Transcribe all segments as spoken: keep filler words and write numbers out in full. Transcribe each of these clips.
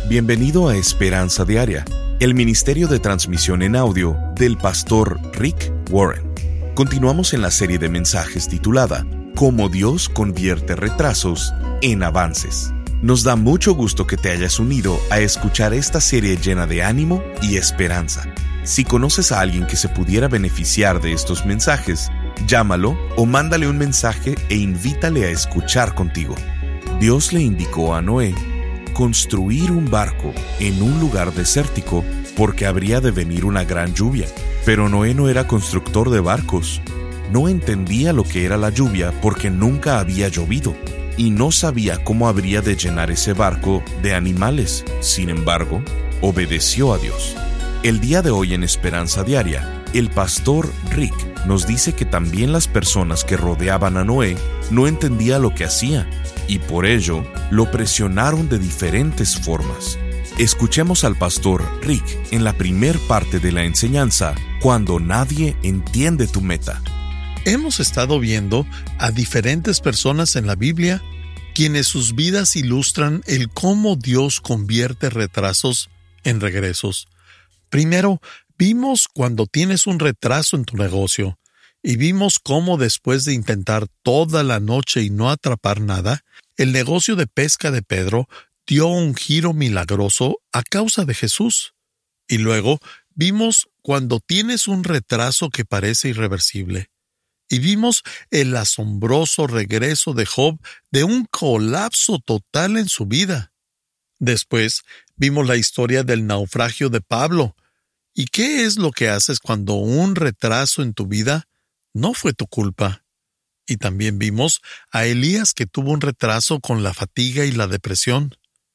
Bienvenido a Esperanza Diaria, el ministerio de transmisión en audio del pastor Rick Warren. Continuamos en la serie de mensajes titulada Cómo Dios convierte retrasos en avances. Nos da mucho gusto que te hayas unido a escuchar esta serie llena de ánimo y esperanza. Si conoces a alguien que se pudiera beneficiar de estos mensajes, llámalo o mándale un mensaje e invítale a escuchar contigo. Dios le indicó a Noé construir un barco en un lugar desértico porque habría de venir una gran lluvia. Pero Noé no era constructor de barcos. No entendía lo que era la lluvia porque nunca había llovido y no sabía cómo habría de llenar ese barco de animales. Sin embargo, obedeció a Dios. El día de hoy en Esperanza Diaria, el pastor Rick nos dice que también las personas que rodeaban a Noé no entendían lo que hacía y por ello lo presionaron de diferentes formas. Escuchemos al pastor Rick en la primer parte de la enseñanza, Cuando nadie entiende tu meta. Hemos estado viendo a diferentes personas en la Biblia quienes sus vidas ilustran el cómo Dios convierte retrasos en regresos. Primero, vimos cuando tienes un retraso en tu negocio y vimos cómo después de intentar toda la noche y no atrapar nada, el negocio de pesca de Pedro dio un giro milagroso a causa de Jesús. Y luego vimos cuando tienes un retraso que parece irreversible. Y vimos el asombroso regreso de Job de un colapso total en su vida. Después vimos la historia del naufragio de Pablo. ¿Y qué es lo que haces cuando un retraso en tu vida no fue tu culpa? Y también vimos a Elías que tuvo un retraso con la fatiga y la depresión.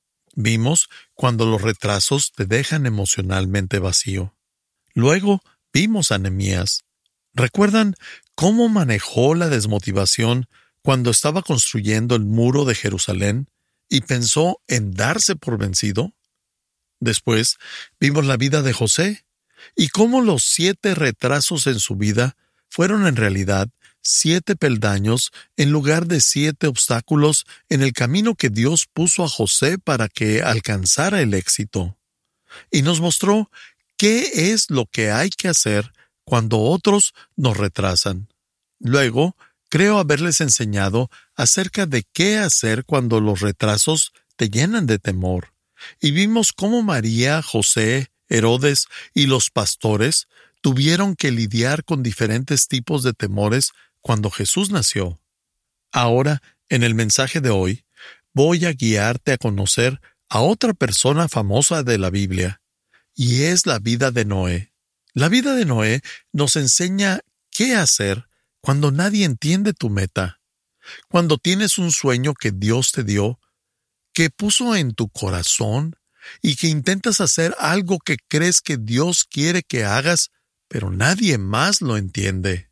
Vimos cuando los retrasos te dejan emocionalmente vacío. Luego vimos a Nehemías. ¿Recuerdan cómo manejó la desmotivación cuando estaba construyendo el muro de Jerusalén y pensó en darse por vencido? Después vimos la vida de José y cómo los siete retrasos en su vida fueron en realidad siete peldaños en lugar de siete obstáculos en el camino que Dios puso a José para que alcanzara el éxito. Y nos mostró qué es lo que hay que hacer cuando otros nos retrasan. Luego, creo haberles enseñado acerca de qué hacer cuando los retrasos te llenan de temor. Y vimos cómo María, José, Herodes y los pastores tuvieron que lidiar con diferentes tipos de temores cuando Jesús nació. Ahora, en el mensaje de hoy, voy a guiarte a conocer a otra persona famosa de la Biblia, y es la vida de Noé. La vida de Noé nos enseña qué hacer cuando nadie entiende tu meta, cuando tienes un sueño que Dios te dio, que puso en tu corazón, y que intentas hacer algo que crees que Dios quiere que hagas, pero nadie más lo entiende.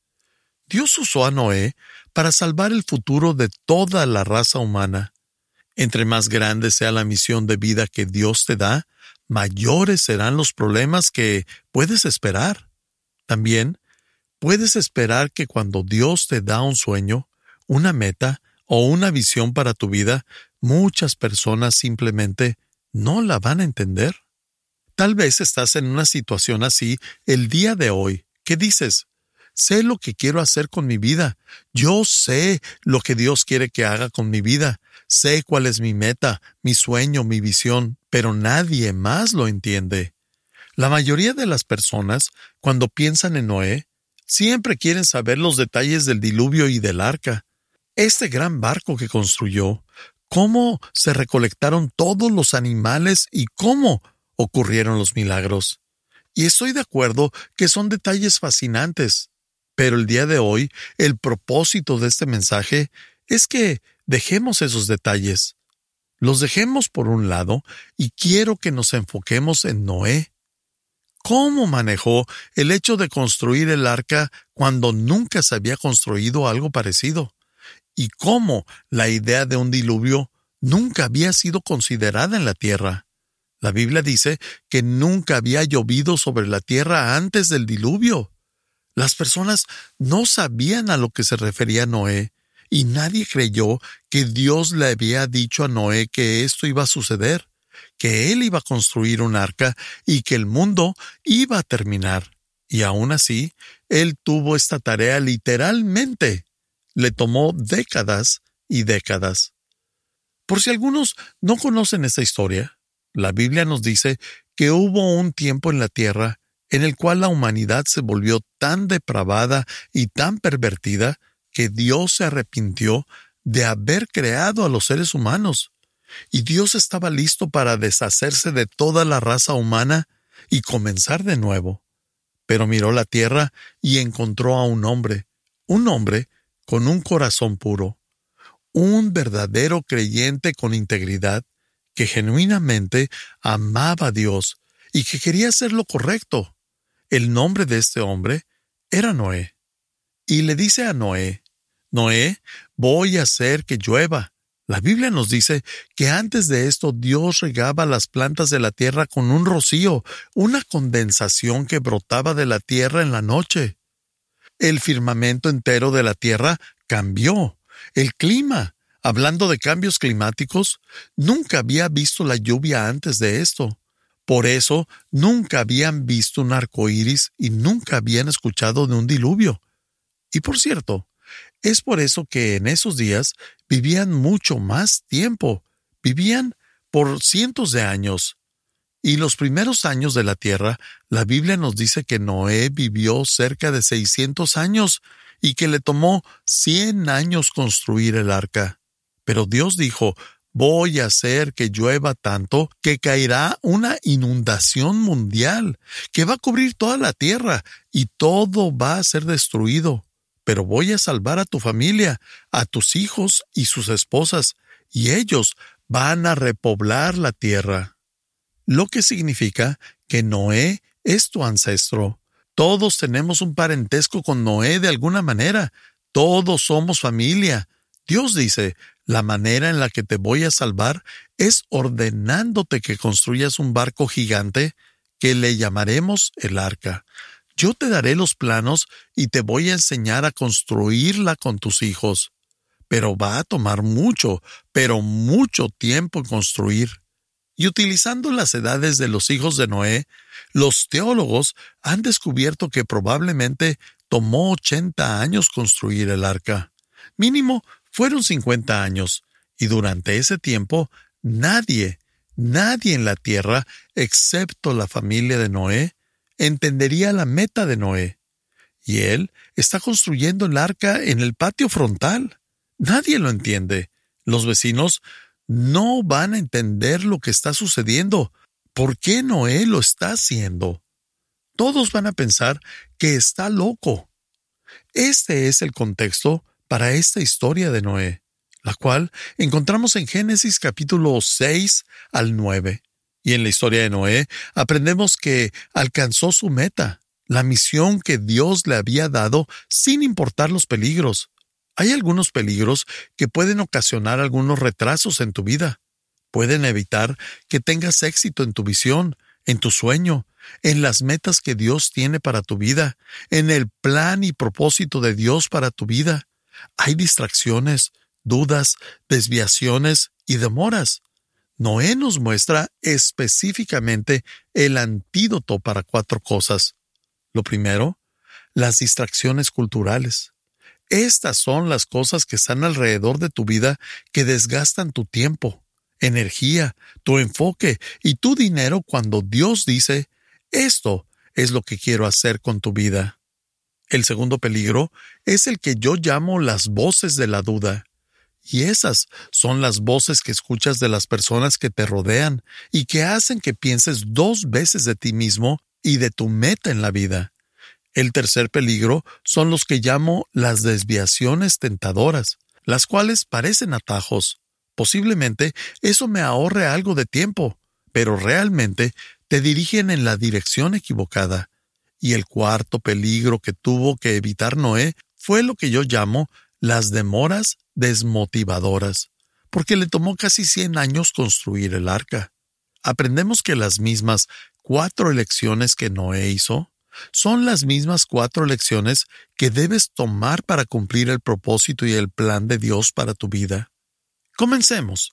Dios usó a Noé para salvar el futuro de toda la raza humana. Entre más grande sea la misión de vida que Dios te da, mayores serán los problemas que puedes esperar. También puedes esperar que cuando Dios te da un sueño, una meta o una visión para tu vida, muchas personas simplemente no la van a entender. Tal vez estás en una situación así el día de hoy, que dices, sé lo que quiero hacer con mi vida, yo sé lo que Dios quiere que haga con mi vida, sé cuál es mi meta, mi sueño, mi visión, pero nadie más lo entiende. La mayoría de las personas, cuando piensan en Noé, siempre quieren saber los detalles del diluvio y del arca. Este gran barco que construyó, cómo se recolectaron todos los animales y cómo ocurrieron los milagros. Y estoy de acuerdo que son detalles fascinantes, pero el día de hoy el propósito de este mensaje es que dejemos esos detalles. Los dejemos por un lado y quiero que nos enfoquemos en Noé. ¿Cómo manejó el hecho de construir el arca cuando nunca se había construido algo parecido? Y cómo la idea de un diluvio nunca había sido considerada en la tierra. La Biblia dice que nunca había llovido sobre la tierra antes del diluvio. Las personas no sabían a lo que se refería Noé, y nadie creyó que Dios le había dicho a Noé que esto iba a suceder. que él iba a construir un arca y que el mundo iba a terminar. Y aún así, él tuvo esta tarea literalmente. Le tomó décadas y décadas. Por si algunos no conocen esta historia, la Biblia nos dice que hubo un tiempo en la tierra en el cual la humanidad se volvió tan depravada y tan pervertida que Dios se arrepintió de haber creado a los seres humanos. Y Dios estaba listo para deshacerse de toda la raza humana y comenzar de nuevo. Pero miró la tierra y encontró a un hombre, un hombre con un corazón puro, un verdadero creyente con integridad, que genuinamente amaba a Dios y que quería hacer lo correcto. El nombre de este hombre era Noé. Y le dice a Noé, Noé, voy a hacer que llueva. La Biblia nos dice que antes de esto Dios regaba las plantas de la tierra con un rocío, una condensación que brotaba de la tierra en la noche. El firmamento entero de la tierra cambió. El clima, hablando de cambios climáticos, nunca había visto la lluvia antes de esto. Por eso nunca habían visto un arco iris y nunca habían escuchado de un diluvio. Y por cierto, es por eso que en esos días vivían mucho más tiempo. Vivían por cientos de años. Y los primeros años de la tierra, la Biblia nos dice que Noé vivió cerca de seiscientos años y que le tomó cien años construir el arca. Pero Dios dijo, voy a hacer que llueva tanto que caerá una inundación mundial, que va a cubrir toda la tierra y todo va a ser destruido. Pero voy a salvar a tu familia, a tus hijos y sus esposas, y ellos van a repoblar la tierra. Lo que significa que Noé es tu ancestro. Todos tenemos un parentesco con Noé de alguna manera. Todos somos familia. Dios dice, la manera en la que te voy a salvar es ordenándote que construyas un barco gigante que le llamaremos el arca. Yo te daré los planos y te voy a enseñar a construirla con tus hijos. Pero va a tomar mucho, pero mucho tiempo en construir. Y utilizando las edades de los hijos de Noé, los teólogos han descubierto que probablemente tomó ochenta años construir el arca. Mínimo fueron cincuenta años, y durante ese tiempo nadie, nadie en la tierra, excepto la familia de Noé, entendería la meta de Noé. Y él está construyendo el arca en el patio frontal. Nadie lo entiende. Los vecinos no van a entender lo que está sucediendo. ¿Por qué Noé lo está haciendo? Todos van a pensar que está loco. Este es el contexto para esta historia de Noé, la cual encontramos en Génesis capítulo seis al nueve. Y en la historia de Noé aprendemos que alcanzó su meta, la misión que Dios le había dado sin importar los peligros. Hay algunos peligros que pueden ocasionar algunos retrasos en tu vida. Pueden evitar que tengas éxito en tu visión, en tu sueño, en las metas que Dios tiene para tu vida, en el plan y propósito de Dios para tu vida. Hay distracciones, dudas, desviaciones y demoras. Noé nos muestra específicamente el antídoto para cuatro cosas. Lo primero, las distracciones culturales. Estas son las cosas que están alrededor de tu vida que desgastan tu tiempo, energía, tu enfoque y tu dinero cuando Dios dice, esto es lo que quiero hacer con tu vida. El segundo peligro es el que yo llamo las voces de la duda. Y esas son las voces que escuchas de las personas que te rodean y que hacen que pienses dos veces de ti mismo y de tu meta en la vida. El tercer peligro son los que llamo las desviaciones tentadoras, las cuales parecen atajos. Posiblemente eso me ahorre algo de tiempo, pero realmente te dirigen en la dirección equivocada. Y el cuarto peligro que tuvo que evitar Noé fue lo que yo llamo las demoras desmotivadoras, porque le tomó casi cien años construir el arca. Aprendemos que las mismas cuatro elecciones que Noé hizo son las mismas cuatro lecciones que debes tomar para cumplir el propósito y el plan de Dios para tu vida. Comencemos.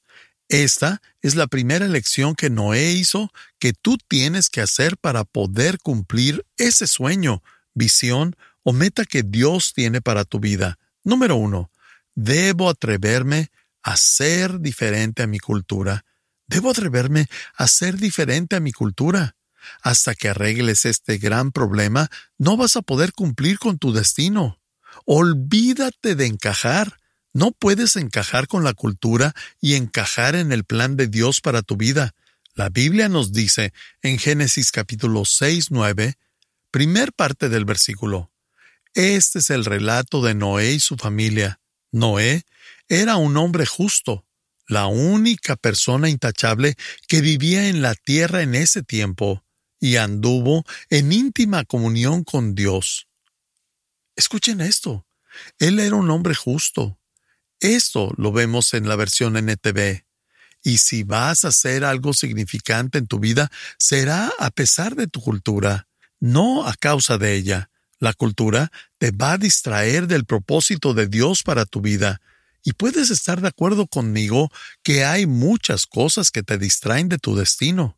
Esta es la primera elección que Noé hizo que tú tienes que hacer para poder cumplir ese sueño, visión o meta que Dios tiene para tu vida. Número uno, debo atreverme a ser diferente a mi cultura. Debo atreverme a ser diferente a mi cultura. Hasta que arregles este gran problema, no vas a poder cumplir con tu destino. Olvídate de encajar. No puedes encajar con la cultura y encajar en el plan de Dios para tu vida. La Biblia nos dice en Génesis capítulo seis, nueve, primer parte del versículo. Este es el relato de Noé y su familia. Noé era un hombre justo, la única persona intachable que vivía en la tierra en ese tiempo, y anduvo en íntima comunión con Dios. Escuchen esto. Él era un hombre justo. Esto lo vemos en la versión N T V. Y si vas a hacer algo significante en tu vida, será a pesar de tu cultura, no a causa de ella. La cultura te va a distraer del propósito de Dios para tu vida. Y puedes estar de acuerdo conmigo que hay muchas cosas que te distraen de tu destino.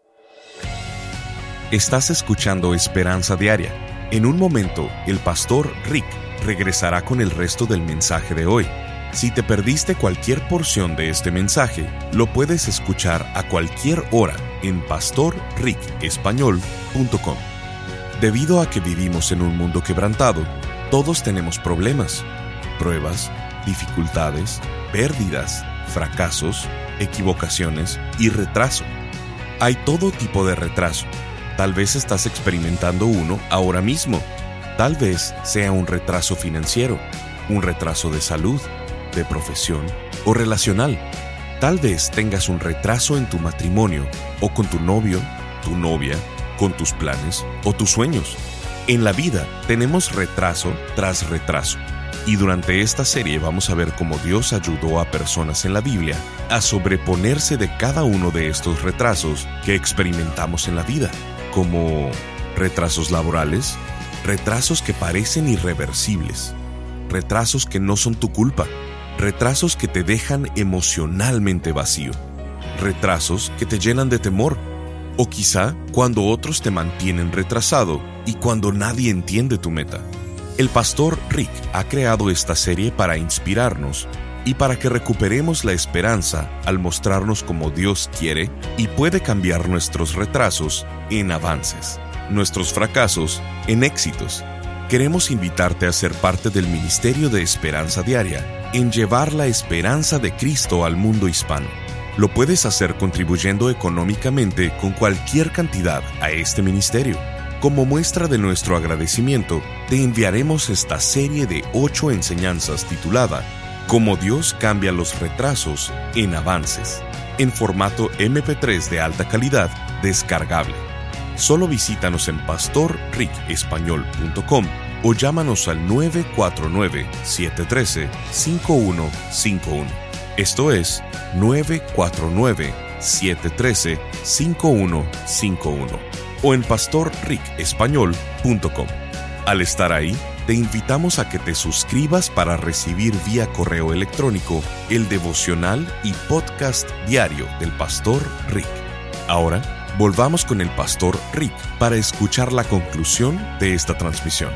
Estás escuchando Esperanza Diaria. En un momento, el pastor Rick regresará con el resto del mensaje de hoy. Si te perdiste cualquier porción de este mensaje, lo puedes escuchar a cualquier hora en pastor rick español punto com. Debido a que vivimos en un mundo quebrantado, todos tenemos problemas, pruebas, dificultades, pérdidas, fracasos, equivocaciones y retraso. Hay todo tipo de retraso. Tal vez estás experimentando uno ahora mismo. Tal vez sea un retraso financiero, un retraso de salud, de profesión o relacional. Tal vez tengas un retraso en tu matrimonio o con tu novio, tu novia, con tus planes o tus sueños. En la vida tenemos retraso tras retraso. Y durante esta serie vamos a ver cómo Dios ayudó a personas en la Biblia a sobreponerse de cada uno de estos retrasos que experimentamos en la vida, como retrasos laborales, retrasos que parecen irreversibles, retrasos que no son tu culpa, retrasos que te dejan emocionalmente vacío, retrasos que te llenan de temor, o quizá cuando otros te mantienen retrasado y cuando nadie entiende tu meta. El pastor Rick ha creado esta serie para inspirarnos y para que recuperemos la esperanza al mostrarnos cómo Dios quiere y puede cambiar nuestros retrasos en avances, nuestros fracasos en éxitos. Queremos invitarte a ser parte del Ministerio de Esperanza Diaria en llevar la esperanza de Cristo al mundo hispano. Lo puedes hacer contribuyendo económicamente con cualquier cantidad a este ministerio. Como muestra de nuestro agradecimiento, te enviaremos esta serie de ocho enseñanzas titulada Cómo Dios cambia los retrasos en avances, en formato eme pe tres de alta calidad descargable. Solo visítanos en pastor rick español punto com o llámanos al nueve cuatro nueve, siete uno tres, cinco uno cinco uno. Esto es nueve cuatro nueve, siete uno tres, cinco uno cinco uno. o en pastor rick español punto com. Al estar ahí, te invitamos a que te suscribas para recibir vía correo electrónico el devocional y podcast diario del pastor Rick. Ahora, volvamos con el pastor Rick para escuchar la conclusión de esta transmisión.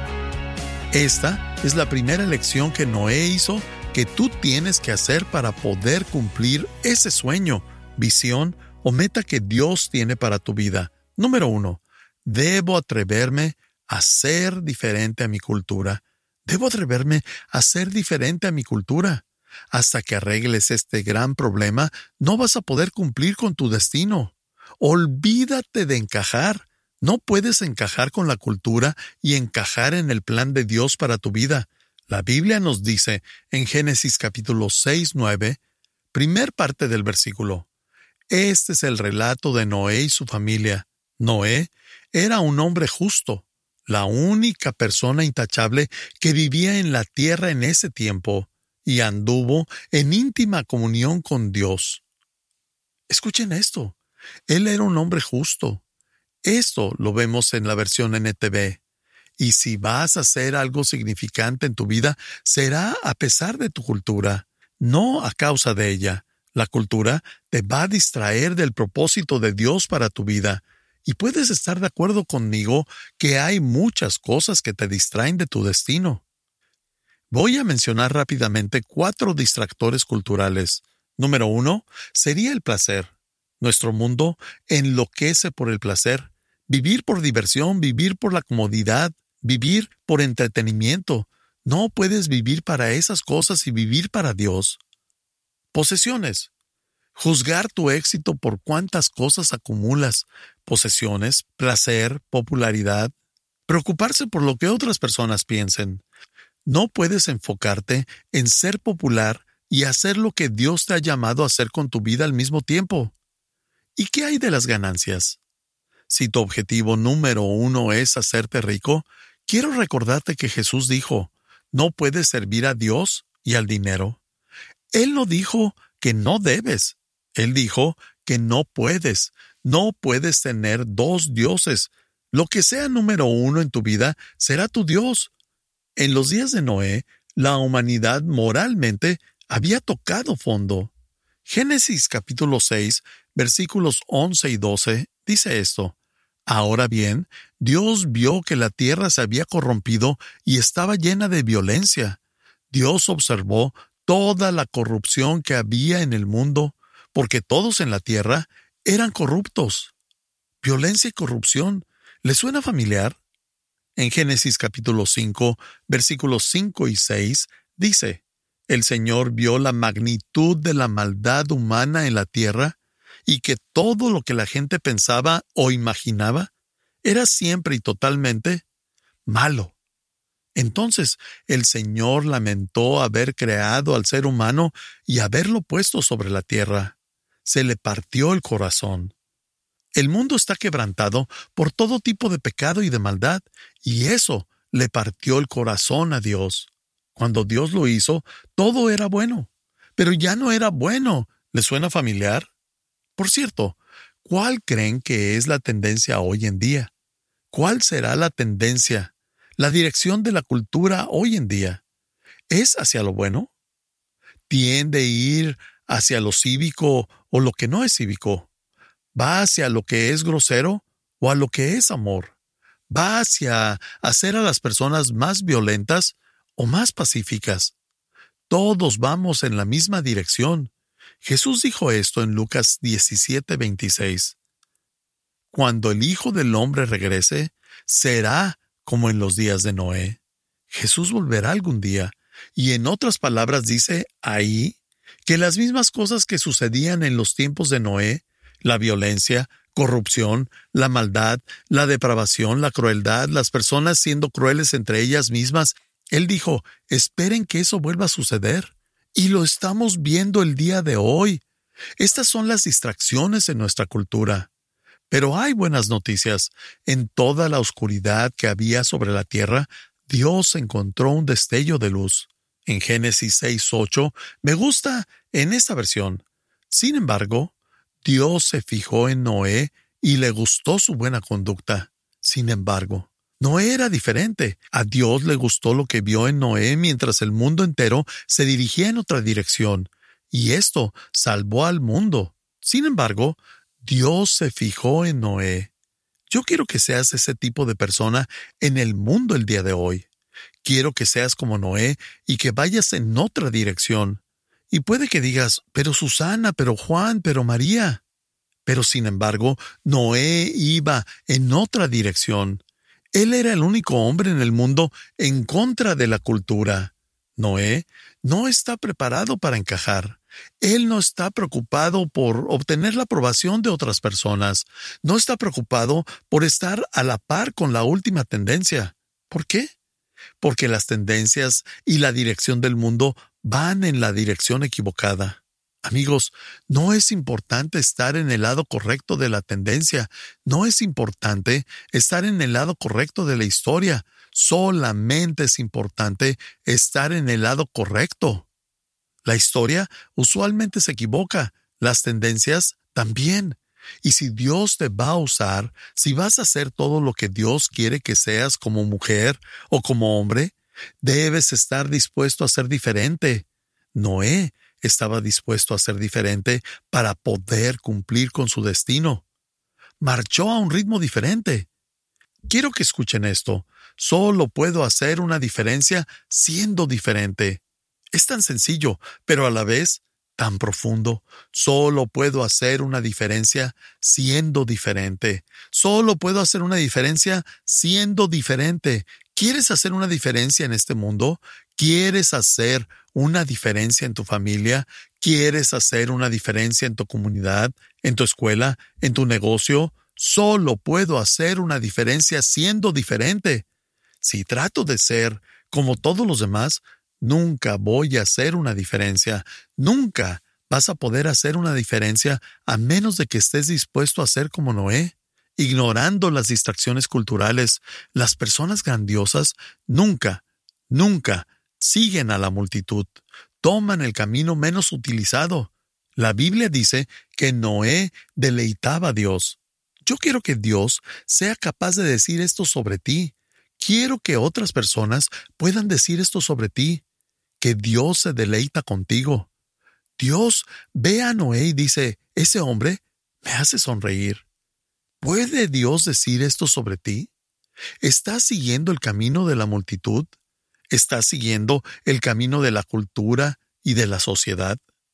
Esta es la primera elección que Noé hizo que tú tienes que hacer para poder cumplir ese sueño, visión o meta que Dios tiene para tu vida. Número uno, debo atreverme a ser diferente a mi cultura. Debo atreverme a ser diferente a mi cultura. Hasta que arregles este gran problema, no vas a poder cumplir con tu destino. Olvídate de encajar. No puedes encajar con la cultura y encajar en el plan de Dios para tu vida. La Biblia nos dice en Génesis capítulo seis, nueve, primer parte del versículo. Este es el relato de Noé y su familia. Noé era un hombre justo, la única persona intachable que vivía en la tierra en ese tiempo, y anduvo en íntima comunión con Dios. Escuchen esto. Él era un hombre justo. Esto lo vemos en la versión ene te ve. Y si vas a hacer algo significante en tu vida, será a pesar de tu cultura, no a causa de ella. La cultura te va a distraer del propósito de Dios para tu vida, y puedes estar de acuerdo conmigo que hay muchas cosas que te distraen de tu destino. Voy a mencionar rápidamente cuatro distractores culturales. Número uno, sería el placer. Nuestro mundo enloquece por el placer. Vivir por diversión, vivir por la comodidad, vivir por entretenimiento. No puedes vivir para esas cosas y vivir para Dios. Posesiones. Juzgar tu éxito por cuántas cosas acumulas. Posesiones, placer, popularidad. Preocuparse por lo que otras personas piensen. No puedes enfocarte en ser popular y hacer lo que Dios te ha llamado a hacer con tu vida al mismo tiempo. ¿Y qué hay de las ganancias? Si tu objetivo número uno es hacerte rico, quiero recordarte que Jesús dijo, no puedes servir a Dios y al dinero. Él no dijo que no debes. Él dijo que no puedes. No puedes tener dos dioses. Lo que sea número uno en tu vida será tu Dios. En los días de Noé, la humanidad moralmente había tocado fondo. Génesis capítulo seis, versículos once y doce, dice esto. Ahora bien, Dios vio que la tierra se había corrompido y estaba llena de violencia. Dios observó toda la corrupción que había en el mundo, porque todos en la tierra eran corruptos. Violencia y corrupción, ¿le suena familiar? En Génesis capítulo cinco, versículos cinco y seis, dice, el Señor vio la magnitud de la maldad humana en la tierra y que todo lo que la gente pensaba o imaginaba era siempre y totalmente malo. Entonces el Señor lamentó haber creado al ser humano y haberlo puesto sobre la tierra. Se le partió el corazón. El mundo está quebrantado por todo tipo de pecado y de maldad, y eso le partió el corazón a Dios. Cuando Dios lo hizo, todo era bueno, pero ya no era bueno. ¿Le suena familiar? Por cierto, ¿cuál creen que es la tendencia hoy en día? ¿Cuál será la tendencia, la dirección de la cultura hoy en día? ¿Es hacia lo bueno? ¿Tiende a ir hacia lo cívico o lo que no es cívico? ¿Va hacia lo que es grosero o a lo que es amor? ¿Va hacia hacer a las personas más violentas o más pacíficas? Todos vamos en la misma dirección. Jesús dijo esto en Lucas diecisiete, veintiséis. Cuando el Hijo del Hombre regrese, será como en los días de Noé. Jesús volverá algún día, y en otras palabras dice ahí que las mismas cosas que sucedían en los tiempos de Noé, la violencia, corrupción, la maldad, la depravación, la crueldad, las personas siendo crueles entre ellas mismas, Él dijo, esperen que eso vuelva a suceder. Y lo estamos viendo el día de hoy. Estas son las distracciones en nuestra cultura. Pero hay buenas noticias. En toda la oscuridad que había sobre la tierra, Dios encontró un destello de luz. En Génesis seis ocho, me gusta en esta versión. Sin embargo, Dios se fijó en Noé y le gustó su buena conducta. Sin embargo, Noé era diferente. A Dios le gustó lo que vio en Noé mientras el mundo entero se dirigía en otra dirección, y esto salvó al mundo. Sin embargo, Dios se fijó en Noé. Yo quiero que seas ese tipo de persona en el mundo el día de hoy. Quiero que seas como Noé y que vayas en otra dirección. Y puede que digas, pero Susana, pero Juan, pero María. Pero sin embargo, Noé iba en otra dirección. Él era el único hombre en el mundo en contra de la cultura. Noé no está preparado para encajar. Él no está preocupado por obtener la aprobación de otras personas. No está preocupado por estar a la par con la última tendencia. ¿Por qué? Porque las tendencias y la dirección del mundo van en la dirección equivocada. Amigos, no es importante estar en el lado correcto de la tendencia. No es importante estar en el lado correcto de la historia. Solamente es importante estar en el lado correcto. La historia usualmente se equivoca. Las tendencias también. Y si Dios te va a usar, si vas a hacer todo lo que Dios quiere que seas como mujer o como hombre, debes estar dispuesto a ser diferente. Noé estaba dispuesto a ser diferente para poder cumplir con su destino. Marchó a un ritmo diferente. Quiero que escuchen esto. Solo puedo hacer una diferencia siendo diferente. Es tan sencillo, pero a la vez tan profundo. Solo puedo hacer una diferencia siendo diferente. Solo puedo hacer una diferencia siendo diferente. ¿Quieres hacer una diferencia en este mundo? ¿Quieres hacer una diferencia en tu familia? ¿Quieres hacer una diferencia en tu comunidad, en tu escuela, en tu negocio? Solo puedo hacer una diferencia siendo diferente. Si trato de ser como todos los demás, nunca voy a hacer una diferencia. Nunca vas a poder hacer una diferencia a menos de que estés dispuesto a ser como Noé. Ignorando las distracciones culturales, las personas grandiosas nunca, nunca siguen a la multitud. Toman el camino menos utilizado. La Biblia dice que Noé deleitaba a Dios. Yo quiero que Dios sea capaz de decir esto sobre ti. Quiero que otras personas puedan decir esto sobre ti, que Dios se deleita contigo. Dios ve a Noé y dice, ese hombre me hace sonreír. ¿Puede Dios decir esto sobre ti? ¿Estás siguiendo el camino de la multitud? ¿Estás siguiendo el camino de la cultura y de la sociedad?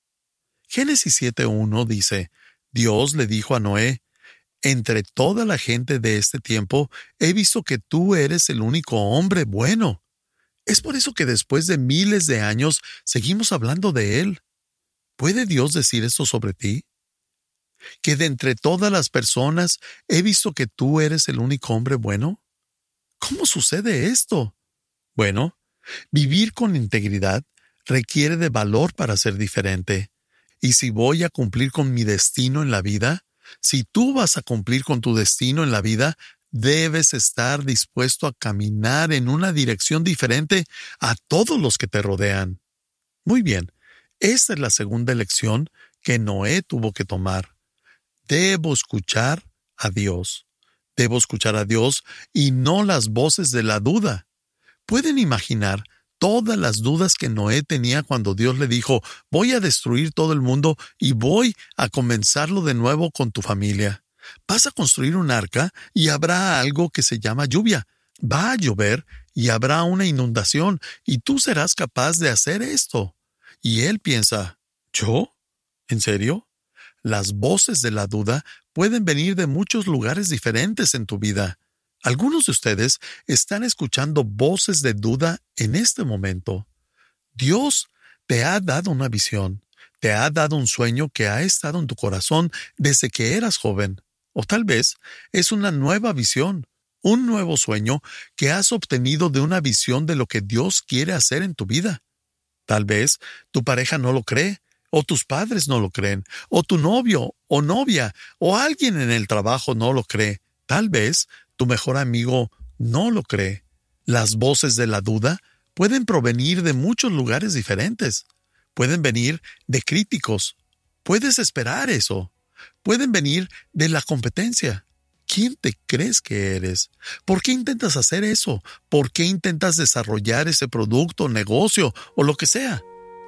Génesis siete uno dice, Dios le dijo a Noé, entre toda la gente de este tiempo, he visto que tú eres el único hombre bueno. Es por eso que después de miles de años seguimos hablando de él. ¿Puede Dios decir esto sobre ti? ¿Que de entre todas las personas he visto que tú eres el único hombre bueno? ¿Cómo sucede esto? Bueno, vivir con integridad requiere de valor para ser diferente. Y si voy a cumplir con mi destino en la vida, si tú vas a cumplir con tu destino en la vida, debes estar dispuesto a caminar en una dirección diferente a todos los que te rodean. Muy bien, esta es la segunda lección que Noé tuvo que tomar. Debo escuchar a Dios. Debo escuchar a Dios y no las voces de la duda. ¿Pueden imaginar todas las dudas que Noé tenía cuando Dios le dijo, voy a destruir todo el mundo y voy a comenzarlo de nuevo con tu familia? Vas a construir un arca y habrá algo que se llama lluvia. Va a llover y habrá una inundación y tú serás capaz de hacer esto. Y él piensa, ¿yo? ¿En serio? Las voces de la duda pueden venir de muchos lugares diferentes en tu vida. Algunos de ustedes están escuchando voces de duda en este momento. Dios te ha dado una visión, te ha dado un sueño que ha estado en tu corazón desde que eras joven. O tal vez es una nueva visión, un nuevo sueño que has obtenido de una visión de lo que Dios quiere hacer en tu vida. Tal vez tu pareja no lo cree, o tus padres no lo creen, o tu novio o novia, o alguien en el trabajo no lo cree. Tal vez tu mejor amigo no lo cree. Las voces de la duda pueden provenir de muchos lugares diferentes. Pueden venir de críticos. Puedes esperar eso. Pueden venir de la competencia. ¿Quién te crees que eres? ¿Por qué intentas hacer eso? ¿Por qué intentas desarrollar ese producto, negocio o lo que sea?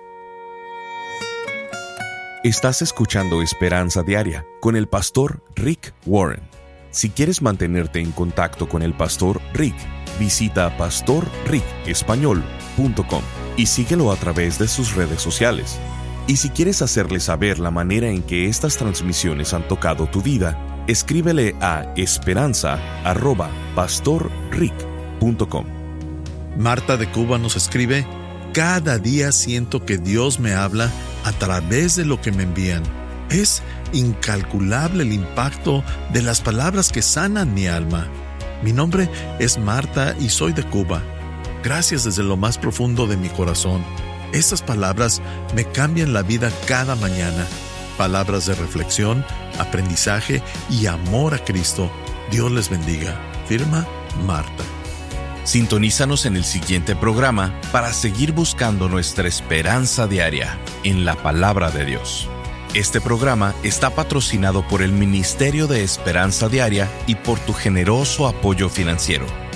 Estás escuchando Esperanza Diaria con el pastor Rick Warren. Si quieres mantenerte en contacto con el pastor Rick, visita pastor rick español punto com y síguelo a través de sus redes sociales. Y si quieres hacerle saber la manera en que estas transmisiones han tocado tu vida, escríbele a esperanza arroba pastor rick punto com. Marta de Cuba nos escribe, cada día siento que Dios me habla a través de lo que me envían. Es incalculable el impacto de las palabras que sanan mi alma. Mi nombre es Marta y soy de Cuba. Gracias desde lo más profundo de mi corazón. Estas palabras me cambian la vida cada mañana. Palabras de reflexión, aprendizaje y amor a Cristo. Dios les bendiga. Firma Marta. Sintonízanos en el siguiente programa para seguir buscando nuestra esperanza diaria en la palabra de Dios. Este programa está patrocinado por el Ministerio de Esperanza Diaria y por tu generoso apoyo financiero.